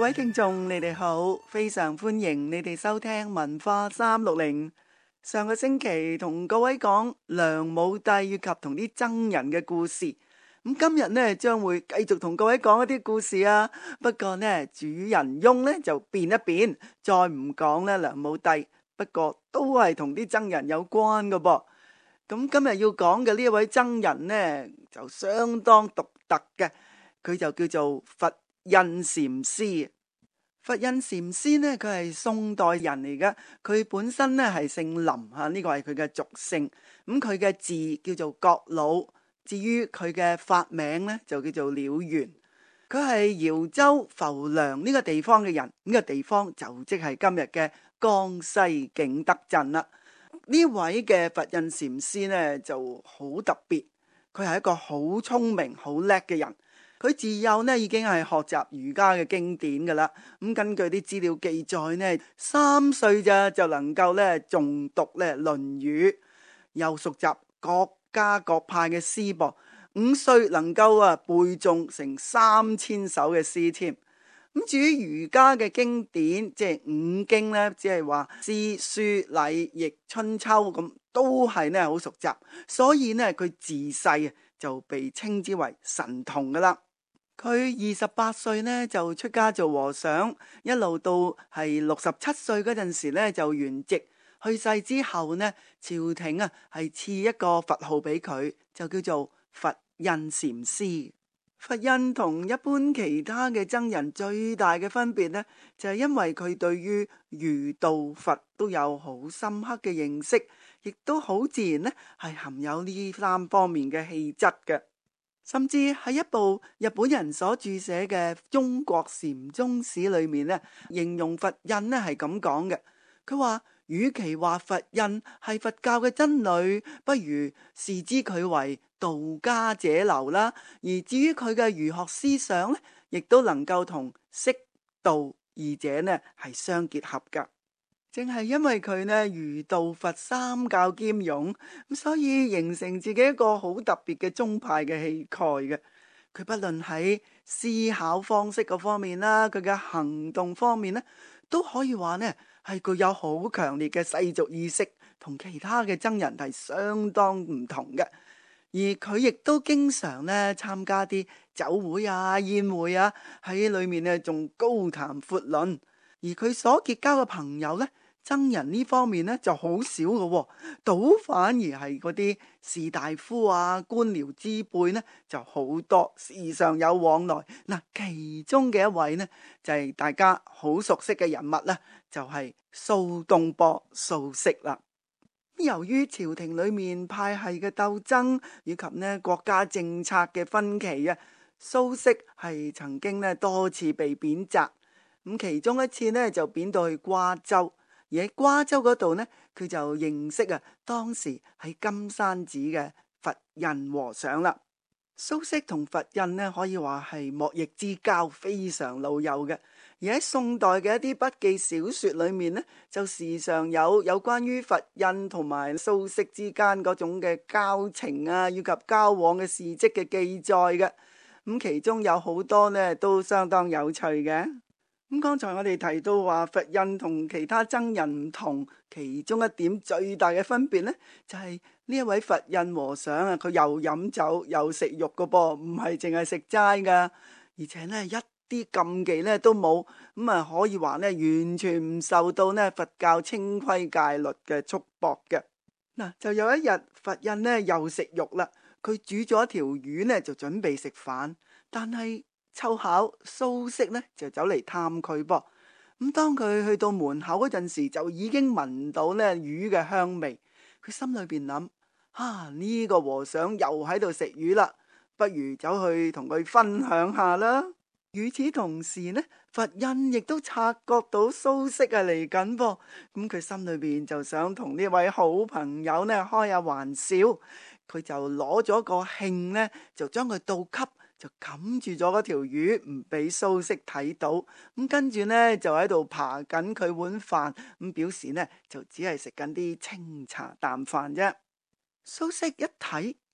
位聽眾，你哋好，非常歡迎你哋收聽文化360。上個星期同各位講梁武帝以及同啲僧人嘅故事，咁今日呢將會繼續同各位講一啲故事啊。不過呢主人翁呢就變一變，再唔講呢梁武帝，不過都係同啲僧人有關㗎噃。咁今日要講嘅呢一位僧人呢就相當獨特嘅，佢就叫做佛印禪師。佛印禪師呢，佢係宋代人嚟噶，佢本身呢係姓林吓，呢個係佢嘅俗姓。咁佢嘅字叫做覺魯，至於佢嘅法名呢，就叫做了緣。佢係饒州浮梁呢個地方嘅人，呢個地方就即係今日嘅江西景德鎮啦。呢位嘅佛印禪師呢就好特別，佢係一個好聰明、好叻嘅人。佢自幼呢已經係學習儒家嘅經典噶啦。咁根據啲資料記載呢，3歲咋就能夠呢誦讀呢《論語》，又熟習各家各派嘅詩噃。5歲能夠背誦成3000首嘅詩添。咁至於儒家嘅經典，即係5經呢，只係話詩、書、禮、易、春秋咁，都係呢好熟習。所以呢，佢自細就被稱之為神童噶啦。佢28歲呢就出家做和尚，一路到係67歲嗰陣時呢就圓寂。去世之後呢，朝廷係賜一個佛號俾佢，就叫做佛印禪師。佛印同一般其他嘅僧人最大嘅分別呢，就係因為佢對於儒道佛都有好深刻嘅認識，亦都好自然呢係含有呢3方面嘅氣質嘅。甚至喺一部日本人所著寫嘅《中國禪宗史》裏面呢，形容佛印呢係咁講嘅。佢話，與其話佛印係佛教嘅真理，不如視之佢為道家者流啦。而至於佢嘅儒學思想呢，亦都能夠同釋道二者呢係相結合噶。正係因為佢呢儒道佛3教兼容，咁所以形成自己一個好特別嘅宗派嘅氣概嘅。佢不論喺思考方式嗰方面啦，佢嘅行動方面呢，都可以話呢係具有好強烈嘅世俗意識，同其他嘅僧人係相當唔同嘅。而佢亦都經常呢參加啲酒會啊、宴會啊，喺裏面呢仲高談闊論。而佢所結交嘅朋友呢，僧人呢方面呢就好少嘅，倒反而係嗰啲士大夫啊、官僚之輩呢就好多，時常有往來。嗱，其中嘅一位呢就係大家好熟悉嘅人物啦，就係蘇東坡蘇軾啦。由於朝廷裏面派系嘅鬥爭以及呢國家政策嘅分歧啊，蘇軾係曾經呢多次被貶謫。咁其中一次呢就貶到去瓜州。而喺瓜州嗰度呢，佢就認識當時喺金山寺嘅佛印和尚啦。蘇軾同佛印呢，可以話係莫逆之交，非常老友嘅。而喺宋代嘅一啲筆記小說裏面呢，就時常有關於佛印同埋蘇軾之間嗰種嘅交情啊，以及交往嘅事跡嘅記載嘅。咁其中有好多呢都相當有趣嘅。咁剛才我哋提到話佛印同其他僧人唔同，其中一點最大嘅分別呢，就係呢一位佛印和尚啊，佢又飲酒又食肉㗎噃，唔係淨係食齋噶，而且呢一啲禁忌呢都冇，咁啊可以話呢完全唔受到呢佛教清規戒律嘅束縛嘅。嗱，就有一日佛印呢又食肉啦，佢煮咗一條魚呢就準備食飯，但係湊巧蘇軾呢就走嚟探佢噃。咁當佢去到門口嗰陣時，就已經聞到呢魚嘅香味。佢心裏邊諗：呢個和尚又喺度食魚啦，不如走去同佢分享下啦。與此同時呢，佛印亦都察覺到蘇軾係嚟緊噃。咁佢心裏邊就想同呢位好朋友呢開下玩笑。佢就攞咗個磬呢，就將佢倒吸，就冚住咗嗰條魚，唔俾蘇軾睇到。咁跟住呢，就喺度扒緊佢碗飯，咁表示呢，就只係食緊啲清茶淡飯啫。蘇軾一睇，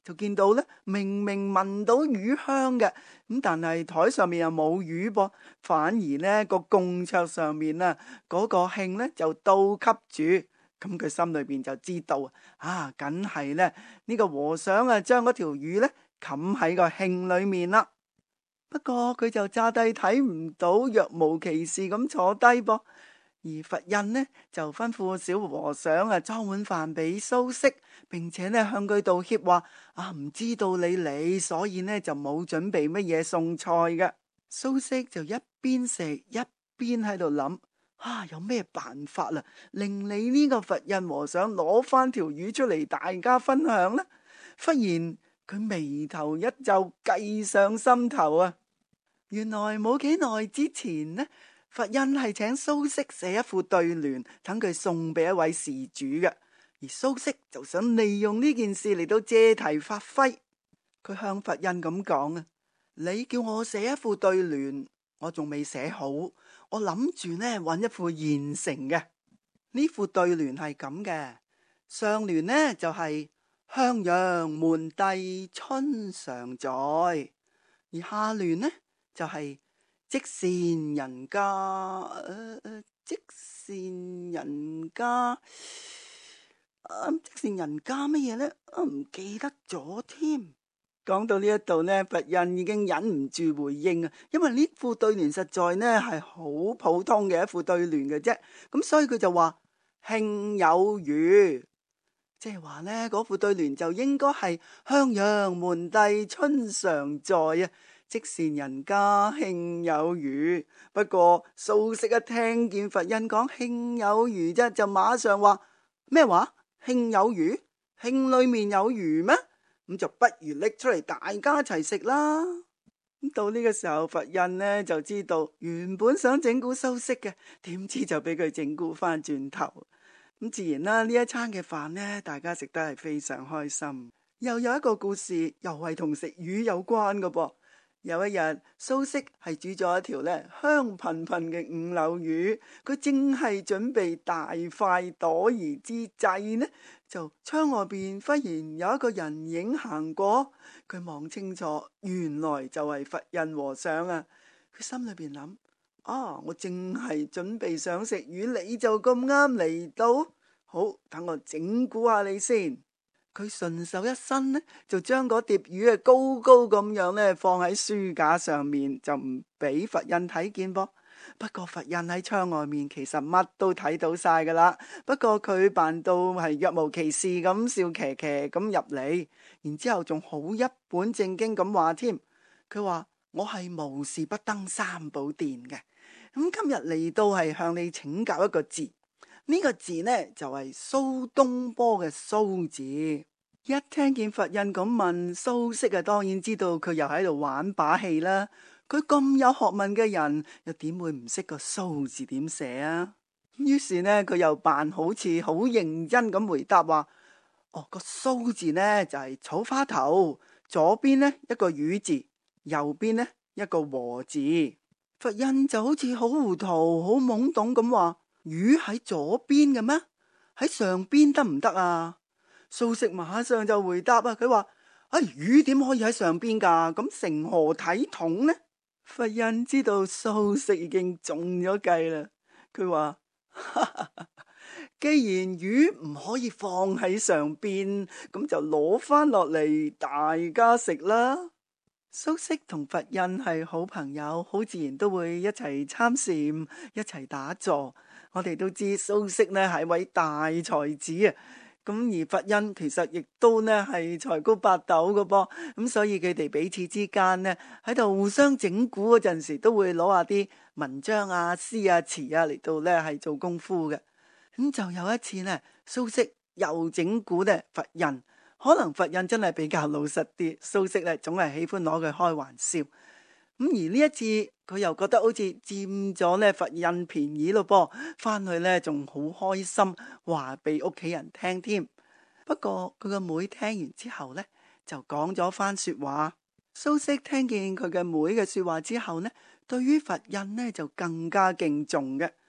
就見到咧，明明聞到魚香嘅，咁但係台上面又冇魚噃，反而呢個供桌上面啊嗰個磬呢就倒吸住，咁佢心裏邊就知道啊，梗係咧呢個和尚啊將嗰條魚呢冚喺個磬裏面啦。不過佢就詐諦睇唔到，若無其事咁坐低噃。而佛印呢就吩咐小和尚啊裝碗飯俾蘇軾，並且呢向佢道歉話啊唔知道你嚟，所以呢就冇準備乜嘢餸菜嘅。蘇軾就一邊食一邊喺度諗啊，有咩辦法啦，令你呢個佛印和尚攞翻條魚出嚟大家分享呢？忽然佢眉頭一皺，計上心頭啊！原來冇幾耐之前呢，佛印係請蘇軾寫一副對聯，等佢送俾一位事主嘅。而蘇軾就想利用呢件事嚟到借題發揮。佢向佛印咁講啊：你叫我寫一副對聯，我仲未寫好，我諗住呢揾一副現成嘅。呢副對聯係咁嘅，上聯呢就係向陽門第春常在，而下聯呢就係積善人家，積善人家，積善人家乜嘢呢？唔記得咗添。講到呢一度呢，佛印已經忍唔住回應啊，因為呢副對聯實在呢係好普通嘅一副對聯嘅啫，咁所以佢就話磬有餘，即係話呢嗰副對聯就應該係向陽門第春常在啊。積善人家磬有餘，不過蘇軾一聽見佛印講磬有餘啫，就馬上話咩話？磬有餘？磬裏面有魚咩？咁就不如拎出嚟大家一齊食啦。咁到呢個時候，佛印呢就知道原本想整蠱蘇軾嘅，點知就俾佢整蠱翻轉頭。咁自然啦，呢一餐嘅飯呢，大家食得係非常開心。又有一個故事，又係同食魚有關嘅噃。有一日，蘇軾係煮咗一條咧香噴噴嘅五柳魚，佢正係準備大快朵頤之際呢，就窗外邊忽然有一個人影行過，佢望清楚，原來就係佛印和尚啊！佢心裏邊諗：啊，我正係準備想食魚，你就咁啱嚟到，好，等我整蠱下你先。佢順手一伸呢，就將嗰碟魚高高咁樣呢放喺書架上面，就唔俾佛印睇見噃。不過佛印喺窗外面，其實乜都睇到晒噶啦。不過佢扮到係若無其事咁笑騎騎咁入嚟，然之後仲好一本正經咁話添。佢話：我係無事不登三寶殿嘅，咁今日嚟到係向你請教一個字。呢個字呢就係蘇東坡嘅蘇字。一聽見佛印咁問，蘇軾啊當然知道佢又喺度玩把戲啦。佢咁有學問嘅人，又點會唔識個蘇字點寫啊？於是呢，佢又扮好似好認真咁回答話：哦，個蘇字呢就係草花頭，左邊呢一個雨字，右邊呢一個和字。佛印就好似好糊塗、好懵懂咁話：魚喺左邊嘅咩？喺上邊得唔得啊？蘇軾馬上就回答啊，佢話：魚點可以喺上邊噶？咁成何體統呢？佛印知道蘇軾已經中咗計啦，佢話：既然魚唔可以放喺上邊，咁就攞翻落嚟大家食啦。蘇軾同佛印係好朋友，好自然都會一齊參禪，一齊打坐。我哋都知蘇軾呢係一位大才子啊，咁而佛印其實亦都呢係才高八斗嘅噃，咁所以佢哋彼此之間呢喺度互相整蠱嗰陣時，都會攞下啲文章啊、詩啊、詞啊嚟到呢係做功夫嘅。咁就有一次呢，蘇軾又整蠱呢佛印。可能佛印真係比較老實啲，蘇軾咧總係喜歡攞佢開玩笑。咁而呢一次佢又覺得好似佔咗咧佛印便宜咯噃，翻去咧仲好開心，話俾屋企人聽添。不過佢個妹聽完之後咧就講咗番說話。蘇軾聽見佢嘅妹嘅說話之後呢，對於佛印呢就更加敬重嘅。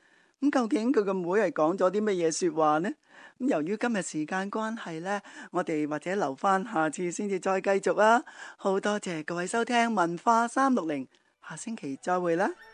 咁究竟佢個妹係講咗啲乜嘢說話呢？咁由於今日時間關係呢，我哋或者留翻下次先至再繼續啊！好多謝各位收聽文化360，下星期再會啦。